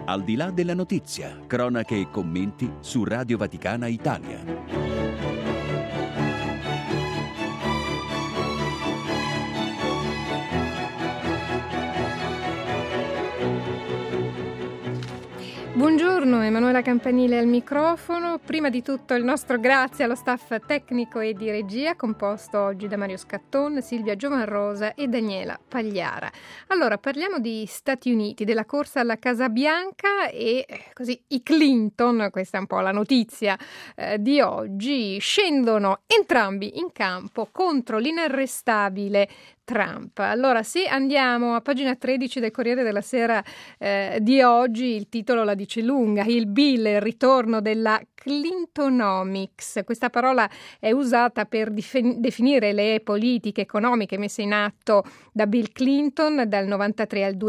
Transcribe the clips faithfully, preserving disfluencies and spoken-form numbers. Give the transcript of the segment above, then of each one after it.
Al di là della notizia, cronache e commenti su Radio Vaticana Italia. Buongiorno, Emanuela Campanile al microfono. Prima di tutto il nostro grazie allo staff tecnico e di regia, composto oggi da Mario Scatton, Silvia Giovanrosa e Daniela Pagliara. Allora, parliamo di Stati Uniti, della corsa alla Casa Bianca e così i Clinton, questa è un po' la notizia eh, di oggi, scendono entrambi in campo contro l'inarrestabile Trump. Allora, se andiamo a pagina tredici del Corriere della Sera eh, di oggi, il titolo la dice lunga: il Bill, il ritorno della Clintonomics. Questa parola è usata per dif- definire le politiche economiche messe in atto da Bill Clinton dal novantatré al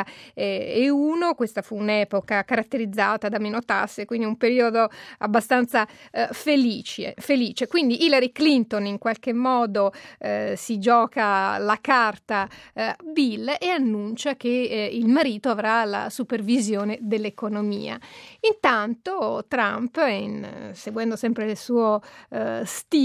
duemilauno. Questa fu un'epoca caratterizzata da meno tasse, quindi un periodo abbastanza eh, felice, felice. Quindi Hillary Clinton in qualche modo eh, si gioca la carta eh, Bill e annuncia che eh, il marito avrà la supervisione dell'economia. Intanto Trump, in, seguendo sempre il suo eh,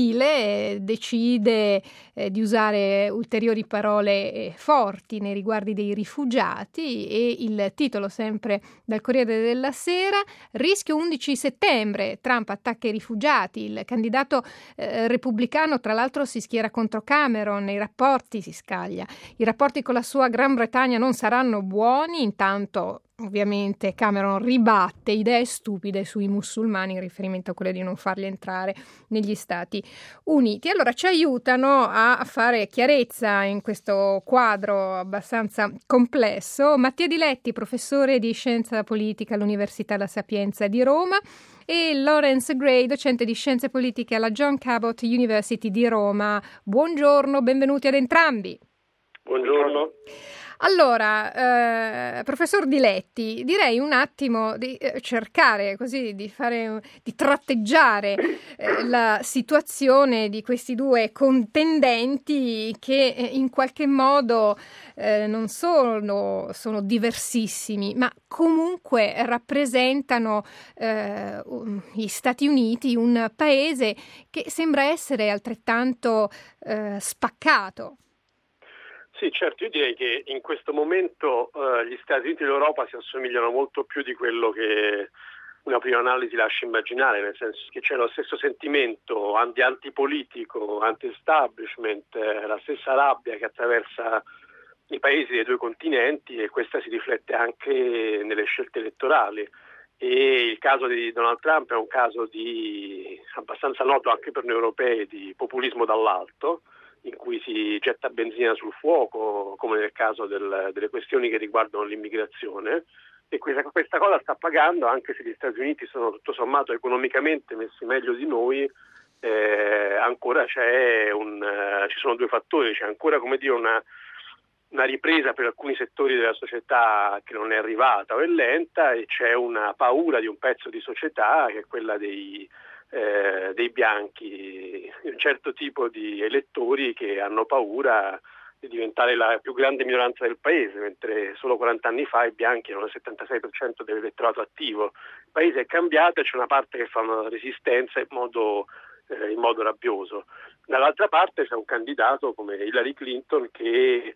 stile, decide eh, di usare ulteriori parole eh, forti nei riguardi dei rifugiati, e il titolo sempre dal Corriere della Sera: rischio undici settembre, Trump attacca i rifugiati. Il candidato eh, repubblicano tra l'altro si schiera contro Cameron, nei rapporti si scaglia. I rapporti con la sua Gran Bretagna non saranno buoni, intanto ovviamente Cameron ribatte idee stupide sui musulmani in riferimento a quelle di non farli entrare negli Stati Uniti. Allora ci aiutano a fare chiarezza in questo quadro abbastanza complesso Mattia Diletti, professore di scienza politica all'Università La Sapienza di Roma, e Lawrence Gray, docente di scienze politiche alla John Cabot University di Roma. Buongiorno, benvenuti ad entrambi. Buongiorno. Allora, eh, professor Diletti, direi un attimo di eh, cercare così di fare, di tratteggiare eh, la situazione di questi due contendenti che eh, in qualche modo eh, non solo sono diversissimi, ma comunque rappresentano eh, gli Stati Uniti, un paese che sembra essere altrettanto eh, spaccato. Sì, certo, io direi che in questo momento eh, gli Stati Uniti e l'Europa si assomigliano molto più di quello che una prima analisi lascia immaginare, nel senso che c'è lo stesso sentimento anti- antipolitico, anti-establishment, eh, la stessa rabbia che attraversa i paesi dei due continenti, e questa si riflette anche nelle scelte elettorali. E il caso di Donald Trump è un caso di abbastanza noto anche per noi europei di populismo dall'alto, in cui si getta benzina sul fuoco, come nel caso del, delle questioni che riguardano l'immigrazione, e questa, questa cosa sta pagando, anche se gli Stati Uniti sono tutto sommato economicamente messi meglio di noi. Eh, ancora c'è un, uh, ci sono due fattori: c'è ancora, come dire, una, una ripresa per alcuni settori della società che non è arrivata o è lenta, e c'è una paura di un pezzo di società che è quella dei Eh, dei bianchi, un certo tipo di elettori che hanno paura di diventare la più grande minoranza del paese, mentre solo quaranta anni fa i bianchi erano il settantasei per cento dell'elettorato attivo. Il paese è cambiato e c'è una parte che fa una resistenza in modo, eh, in modo rabbioso. Dall'altra parte c'è un candidato come Hillary Clinton che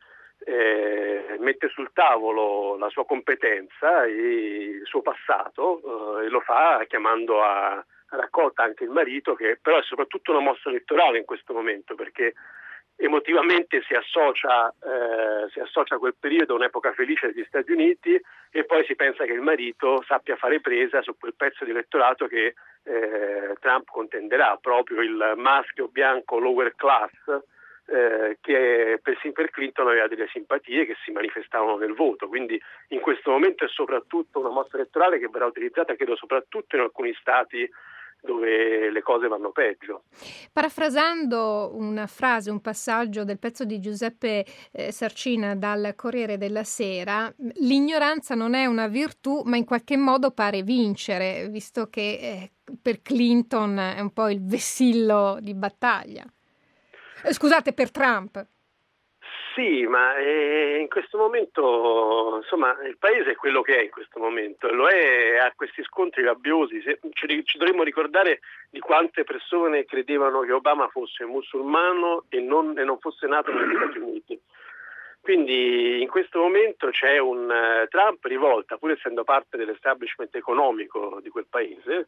eh, mette sul tavolo la sua competenza e il suo passato, eh, e lo fa chiamando a raccolta anche il marito, che però è soprattutto una mossa elettorale in questo momento, perché emotivamente si associa, eh, si associa a quel periodo, un'epoca felice degli Stati Uniti, e poi si pensa che il marito sappia fare presa su quel pezzo di elettorato che eh, Trump contenderà, proprio il maschio bianco lower class, eh, che per, per Clinton aveva delle simpatie che si manifestavano nel voto. Quindi in questo momento è soprattutto una mossa elettorale che verrà utilizzata, credo, soprattutto in alcuni stati dove le cose vanno peggio. Parafrasando una frase, un passaggio del pezzo di Giuseppe eh, Sarcina dal Corriere della Sera, l'ignoranza non è una virtù, ma in qualche modo pare vincere, visto che eh, per Clinton è un po' il vessillo di battaglia. Eh, scusate, per Trump. Sì, ma eh, in questo momento, insomma, il paese è quello che è in questo momento, lo è, ha questi scontri rabbiosi. Se, ci, ci dovremmo ricordare di quante persone credevano che Obama fosse musulmano e non, e non fosse nato negli Stati Uniti. Quindi in questo momento c'è un uh, Trump rivolta, pur essendo parte dell'establishment economico di quel paese,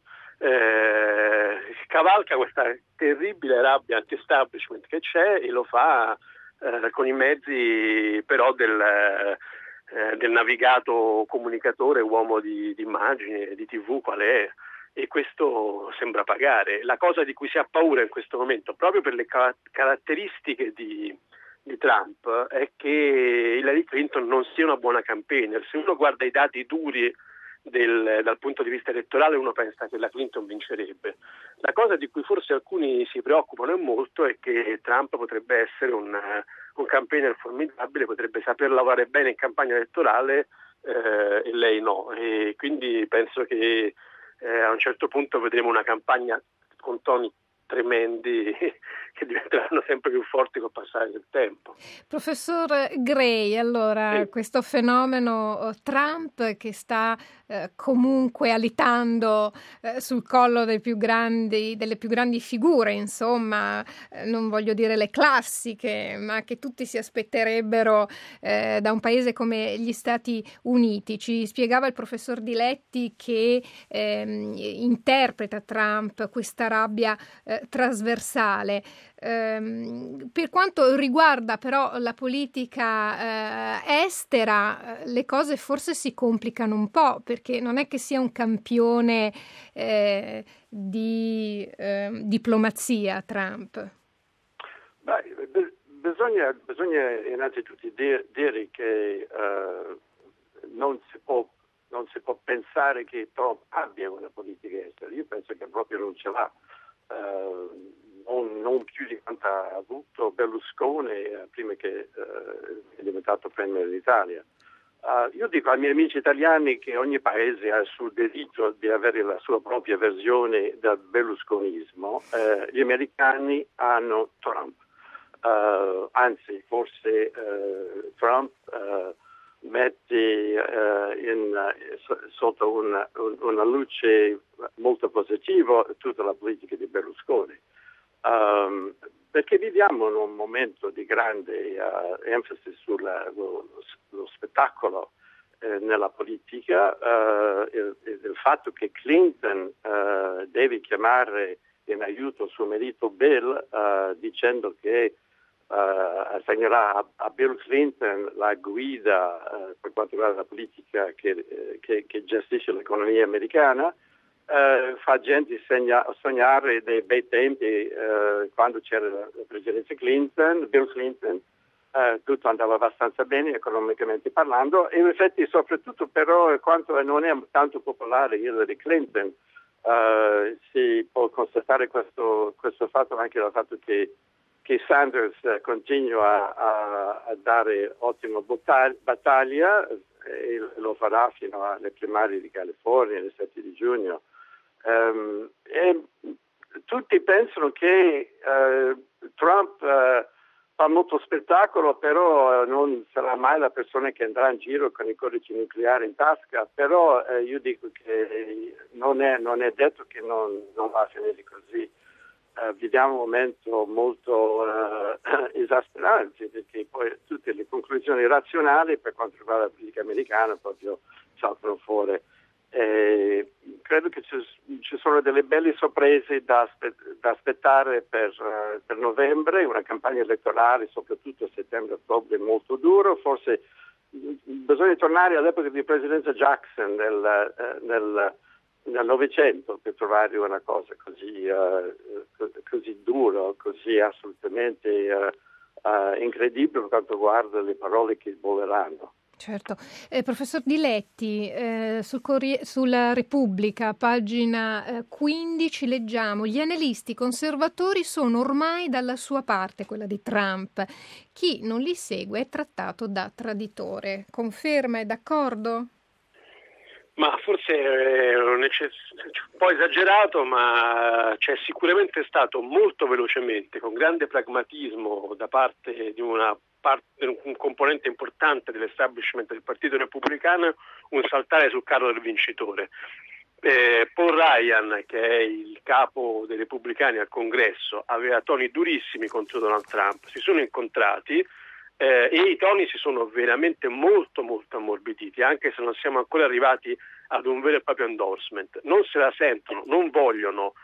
eh, cavalca questa terribile rabbia anti-establishment che c'è e lo fa eh, con i mezzi però del, eh, del navigato comunicatore, uomo di, di immagine, di tivù qual è, e questo sembra pagare. La cosa di cui si ha paura in questo momento, proprio per le ca- caratteristiche di di Trump, è che Hillary Clinton non sia una buona campaigner. Se uno guarda i dati duri del, dal punto di vista elettorale, uno pensa che la Clinton vincerebbe. La cosa di cui forse alcuni si preoccupano molto è che Trump potrebbe essere un, un campaigner formidabile, potrebbe saper lavorare bene in campagna elettorale eh, e lei no. E quindi penso che eh, a un certo punto vedremo una campagna con toni tremendi che diventeranno sempre più forti col passare del tempo. Professor Gray, allora Sì. questo fenomeno Trump che sta eh, comunque alitando eh, sul collo dei più grandi, delle più grandi figure, insomma, eh, non voglio dire le classiche, ma che tutti si aspetterebbero eh, da un paese come gli Stati Uniti. Ci spiegava il professor Diletti che ehm, interpreta Trump questa rabbia eh, trasversale. Ehm, per quanto riguarda però la politica eh, estera, eh, le cose forse si complicano un po', perché non è che sia un campione eh, di eh, diplomazia Trump. Beh, b- bisogna, bisogna innanzitutto dire, dire che uh, non si può non si può pensare che Trump abbia una politica estera. Io penso che proprio non ce l'ha. Uh, non, non più di quanto ha avuto Berlusconi uh, prima che uh, è diventato premier d'Italia. Uh, io dico ai miei amici italiani che ogni paese ha il suo diritto di avere la sua propria versione del berlusconismo. Uh, gli americani hanno Trump. Uh, anzi, forse uh, Trump uh, mette uh, in, uh, sotto una, un, una luce molto positiva tutta la politica di Berlusconi, um, perché viviamo in un momento di grande uh, enfasi sullo lo spettacolo eh, nella politica, uh, il, il fatto che Clinton uh, deve chiamare in aiuto suo marito Bill uh, dicendo che Uh, assegnerà a, a Bill Clinton la guida uh, per quanto riguarda la politica che, eh, che, che gestisce l'economia americana, uh, fa gente segna, sognare dei bei tempi uh, quando c'era la, la presidenza Clinton, Bill Clinton, uh, tutto andava abbastanza bene economicamente parlando, e in effetti soprattutto però quanto non è tanto popolare Hillary Clinton, uh, si può constatare questo, questo fatto anche dal fatto che che Sanders continua a, a dare ottima battaglia e lo farà fino alle primarie di California il sette di giugno. Um, e tutti pensano che uh, Trump uh, fa molto spettacolo, però uh, non sarà mai la persona che andrà in giro con i codici nucleari in tasca, però uh, io dico che non è, non è detto che non, non va a finire così. Uh, viviamo un momento molto uh, esasperante, perché poi tutte le conclusioni razionali per quanto riguarda la politica americana proprio saltano fuori. E credo che ci, ci sono delle belle sorprese da, aspe- da aspettare per, uh, per novembre, una campagna elettorale soprattutto a settembre-ottobre molto duro. Forse bisogna tornare all'epoca di presidenza Jackson nel, uh, nel nel Novecento per trovare una cosa così, uh, così dura, così assolutamente uh, uh, incredibile per quanto riguarda le parole che voleranno. Certo. Eh, professor Diletti, eh, sul Corrie- sulla Repubblica, pagina eh, quindici, leggiamo: gli analisti conservatori sono ormai dalla sua parte, quella di Trump. Chi non li segue è trattato da traditore. Conferma, è d'accordo? Ma forse è un, eccess- un po' esagerato, ma c'è sicuramente stato molto velocemente, con grande pragmatismo da parte di una parte, un componente importante dell'establishment del Partito Repubblicano, un saltare sul carro del vincitore. Eh, Paul Ryan, che è il capo dei repubblicani al Congresso, aveva toni durissimi contro Donald Trump, si sono incontrati eh, e i toni si sono veramente molto molto ammorbiditi, anche se non siamo ancora arrivati ad un vero e proprio endorsement. Non se la sentono, non vogliono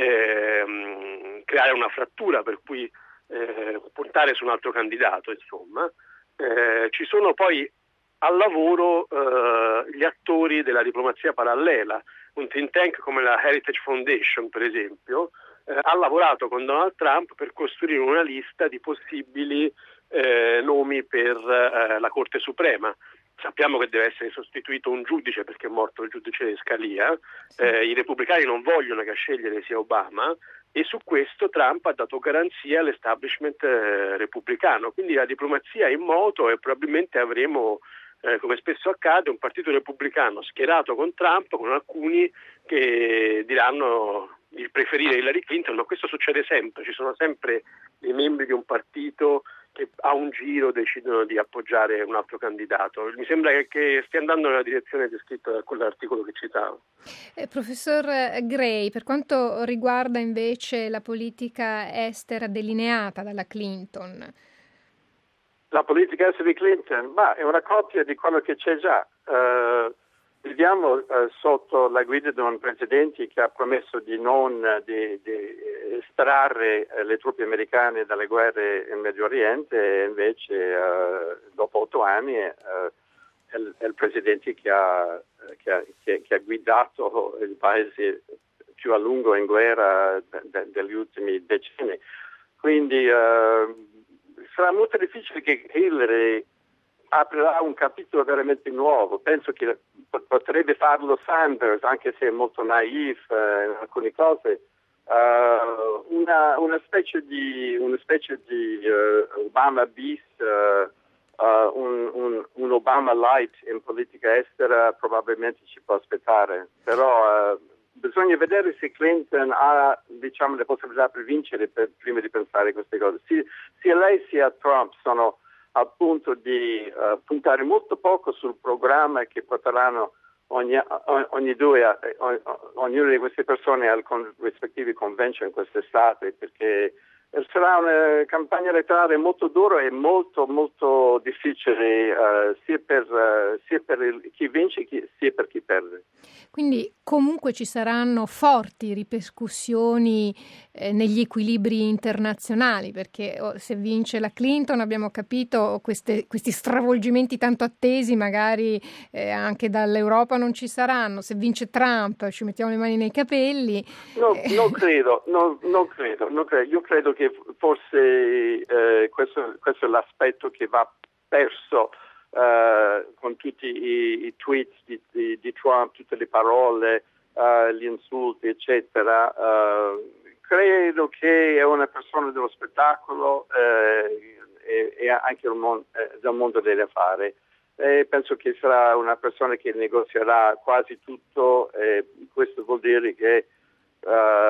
ehm, creare una frattura per cui eh, puntare su un altro candidato, insomma. Eh, ci sono poi al lavoro eh, gli attori della diplomazia parallela. Un think tank come la Heritage Foundation, per esempio, eh, ha lavorato con Donald Trump per costruire una lista di possibili eh, nomi per eh, la Corte Suprema. Sappiamo che deve essere sostituito un giudice perché è morto il giudice di Scalia, eh, i repubblicani non vogliono che a scegliere sia Obama e su questo Trump ha dato garanzia all'establishment eh, repubblicano. Quindi la diplomazia è in moto e probabilmente avremo Eh, come spesso accade, un partito repubblicano schierato con Trump, con alcuni che diranno di preferire Hillary Clinton, ma questo succede sempre, ci sono sempre i membri di un partito che a un giro decidono di appoggiare un altro candidato. Mi sembra che, che stia andando nella direzione descritta da quell'articolo che citavo. Eh, professor Gray, per quanto riguarda invece la politica estera delineata dalla Clinton, la politica estera di Clinton, ma è una copia di quello che c'è già. Uh, viviamo uh, sotto la guida di un presidente che ha promesso di non di, di estrarre uh, le truppe americane dalle guerre in Medio Oriente e invece uh, dopo otto anni uh, è, il, è il presidente che ha, che, ha, che, che ha guidato il paese più a lungo in guerra de, de, degli ultimi decenni. Quindi uh, sarà molto difficile che Hillary aprirà un capitolo veramente nuovo. Penso che potrebbe farlo Sanders, anche se è molto naif eh, in alcune cose. Uh, una, una specie di, una specie di uh, Obama bis, uh, uh, un, un, un Obama light in politica estera probabilmente ci può aspettare. Però uh, bisogna vedere se Clinton ha, diciamo, le possibilità per vincere per, prima di pensare a queste cose. Si, sia lei sia Trump sono al punto di uh, puntare molto poco sul programma che porteranno ogni, ogni due, ogni, ognuna di queste persone al con, rispettivi convention quest'estate, perché sarà una campagna elettorale molto dura e molto molto difficile uh, sia per, uh, sia per il, chi vince chi, sia per chi perde. Quindi comunque ci saranno forti ripercussioni eh, negli equilibri internazionali, perché oh, se vince la Clinton abbiamo capito queste, questi stravolgimenti tanto attesi magari eh, anche dall'Europa non ci saranno. Se vince Trump ci mettiamo le mani nei capelli. No, eh. non credo, no, non credo, non credo. Io credo che forse eh, questo, questo è l'aspetto che va perso Uh, con tutti i, i tweets di, di, di Trump, tutte le parole, uh, gli insulti, eccetera. Uh, credo che è una persona dello spettacolo uh, e, e anche del mondo, eh, del mondo degli affari. E penso che sarà una persona che negozierà quasi tutto, e questo vuol dire che uh,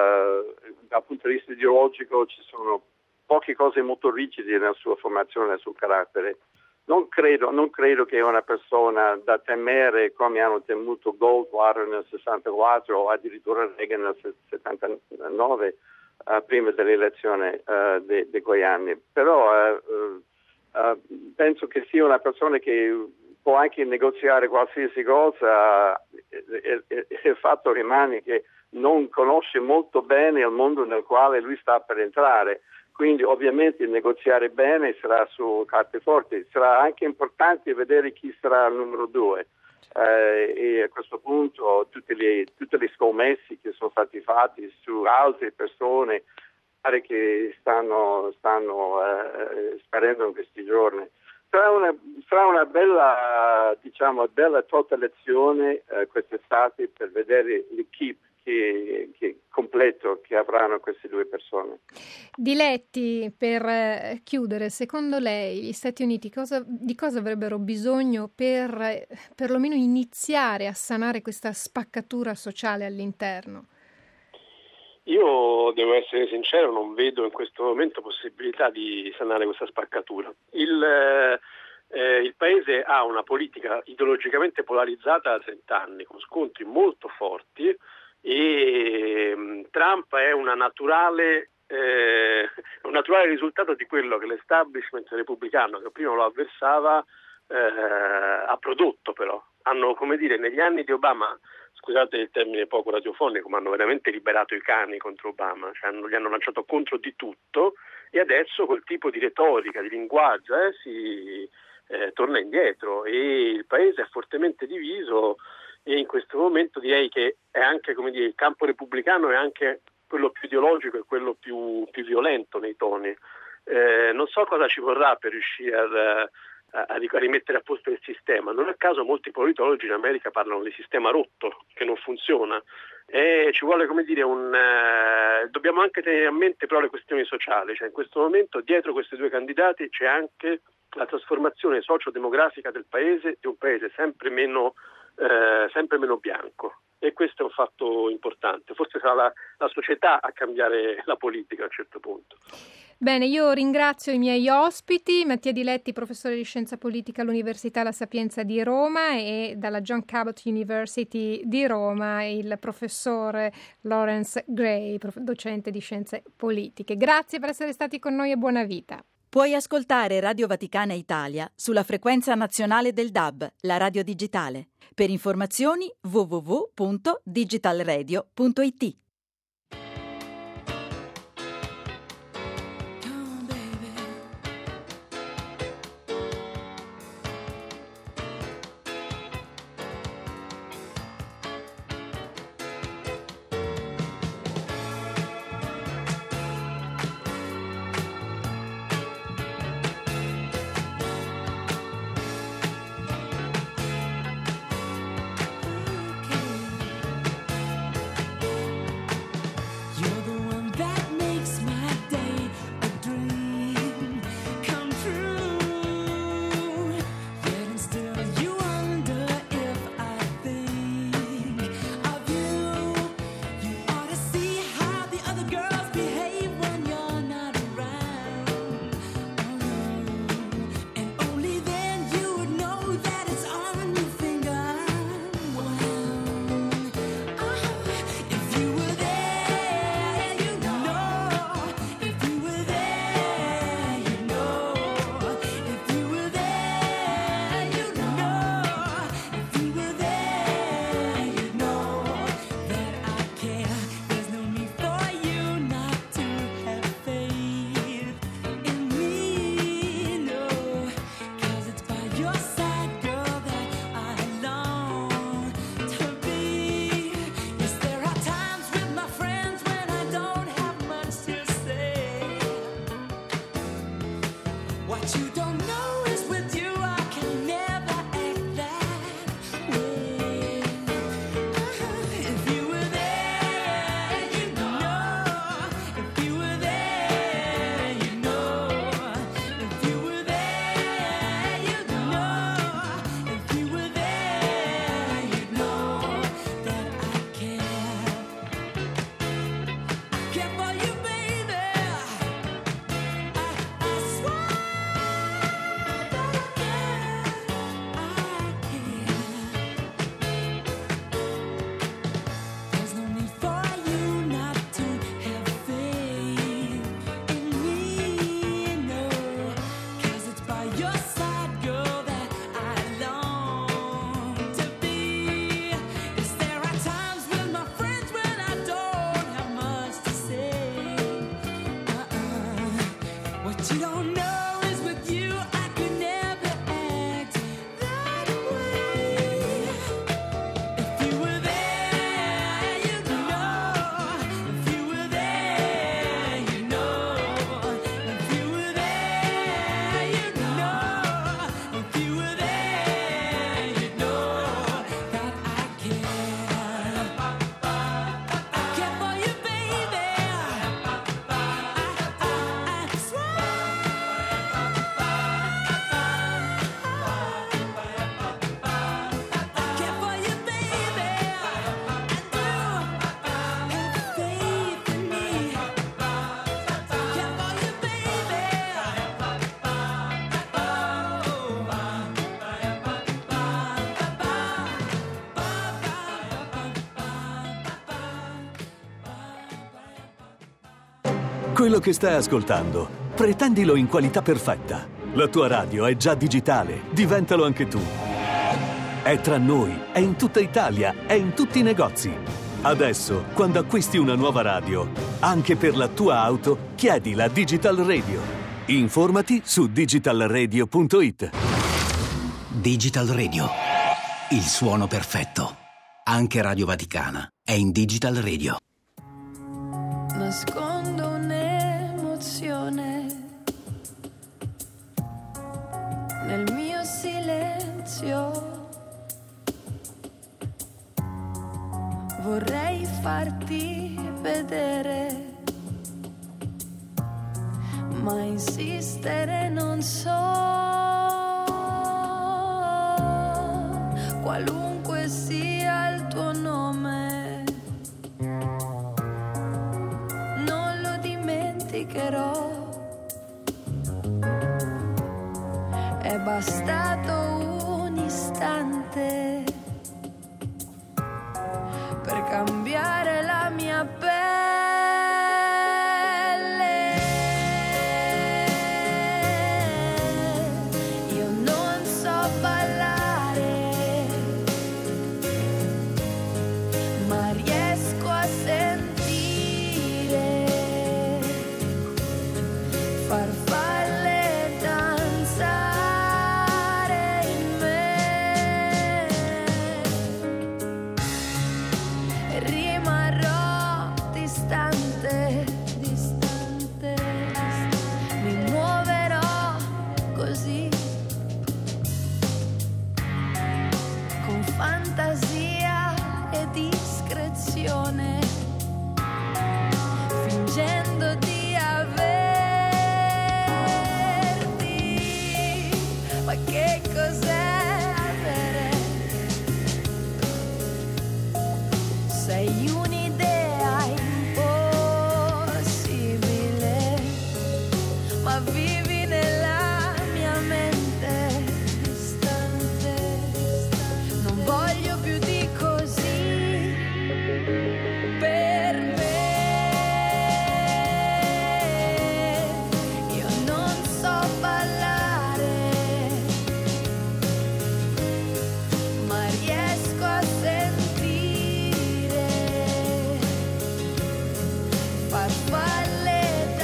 dal punto di vista ideologico ci sono poche cose molto rigide nella sua formazione, nel suo carattere. Non credo, non credo che è una persona da temere come hanno temuto Goldwater nel sessantaquattro o addirittura Reagan nel settantanove, uh, prima dell'elezione uh, di, di quegli anni. Però uh, uh, penso che sia una persona che può anche negoziare qualsiasi cosa. Il, il, il fatto rimane che non conosce molto bene il mondo nel quale lui sta per entrare. Quindi ovviamente negoziare bene sarà su carte forti. Sarà anche importante vedere chi sarà il numero due. Eh, e a questo punto tutte le, tutte le scommesse che sono stati fatti su altre persone pare che stanno, stanno eh, sparendo in questi giorni. Sarà una, sarà una bella, diciamo, bella tolta lezione eh, quest'estate per vedere l'equipe Che, che completo che avranno queste due persone. Diletti, per eh, chiudere, secondo lei gli Stati Uniti cosa, di cosa avrebbero bisogno per eh, perlomeno iniziare a sanare questa spaccatura sociale all'interno? Io devo essere sincero, non vedo in questo momento possibilità di sanare questa spaccatura. Il, eh, il Paese ha una politica ideologicamente polarizzata da trent'anni, con scontri molto forti, e um, Trump è una naturale, eh, un naturale risultato di quello che l'establishment repubblicano, che prima lo avversava, eh, ha prodotto però. Hanno, come dire, negli anni di Obama, scusate il termine poco radiofonico, ma hanno veramente liberato i cani contro Obama, cioè hanno, gli hanno lanciato contro di tutto, e adesso quel tipo di retorica, di linguaggio eh, si eh, torna indietro, e il Paese è fortemente diviso, e in questo momento direi che è anche, come dire, il campo repubblicano è anche quello più ideologico e quello più, più violento nei toni. Eh, non so cosa ci vorrà per riuscire a a rimettere a posto il sistema. Non a caso molti politologi in America parlano di sistema rotto, che non funziona, e ci vuole, come dire, un eh, dobbiamo anche tenere a mente però le questioni sociali, cioè in questo momento dietro questi due candidati c'è anche la trasformazione socio-demografica del paese, di un paese sempre meno eh, sempre meno bianco, e questo è un fatto importante. Forse sarà la, la società a cambiare la politica a un certo punto. Bene, io ringrazio i miei ospiti, Mattia Di Letti, professore di scienza politica all'Università La Sapienza di Roma, e dalla John Cabot University di Roma il professore Lawrence Gray, docente di scienze politiche. Grazie per essere stati con noi e buona vita. Puoi ascoltare Radio Vaticana Italia sulla frequenza nazionale del D A B, la radio digitale. Per informazioni w w w punto digital radio punto i t. Quello che stai ascoltando, pretendilo in qualità perfetta. La tua radio è già digitale, diventalo anche tu. È tra noi, è in tutta Italia, è in tutti i negozi. Adesso, quando acquisti una nuova radio, anche per la tua auto, chiedi la Digital Radio. Informati su digital radio punto it. Digital Radio, il suono perfetto. Anche Radio Vaticana è in Digital Radio. Nascondo un'emozione nel mio silenzio. Vorrei farti vedere, ma insistere non so. Qualunque sia il tuo nome, non lo dimenticherò. È bastato un istante per cambiare la mia pelle. Io non so ballare, ma riesco a sentire farfalle danzare in me. Rimarrò distante, distante, mi muoverò così, con fantasia e discrezione, fingendo di averti. Ma che cos'è avere? Sei un'idea impossibile, ma vivi nella mia mente distante. Non voglio più di così per me. Io non so ballare, ma riesco a sentire farfalle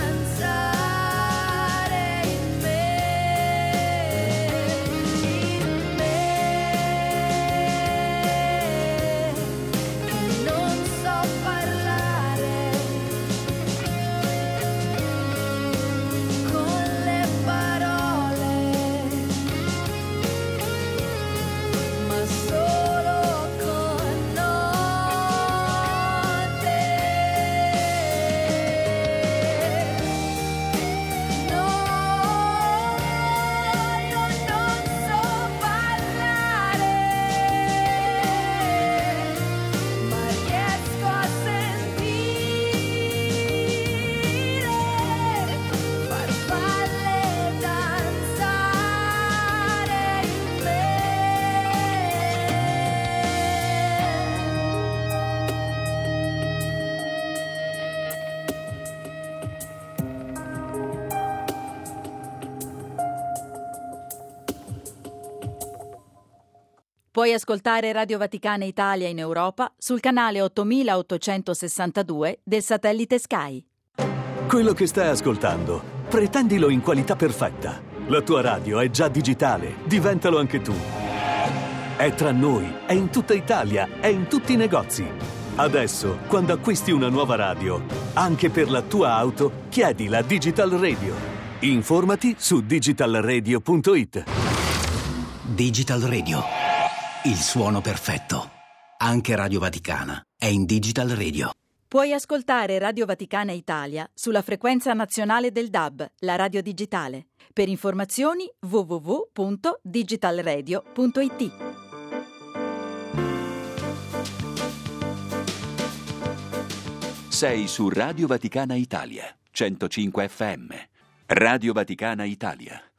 danzare in me, in me, che non so parlare con le parole, ma solo con note. No, io non so parlare, ma riesco a sentire farfalle danzare in me. Puoi ascoltare Radio Vaticana Italia in Europa sul canale ottomilaottocentosessantadue del satellite Sky. Quello che stai ascoltando, pretendilo in qualità perfetta. La tua radio è già digitale, diventalo anche tu. È tra noi, è in tutta Italia, è in tutti i negozi. Adesso, quando acquisti una nuova radio, anche per la tua auto, chiedi la Digital Radio. Informati su digital radio punto it. Digital Radio, il suono perfetto. Anche Radio Vaticana è in Digital Radio. Puoi ascoltare Radio Vaticana Italia sulla frequenza nazionale del D A B, la radio digitale. Per informazioni w w w punto digital radio punto it. Sei su Radio Vaticana Italia, centocinque effe emme. Radio Vaticana Italia.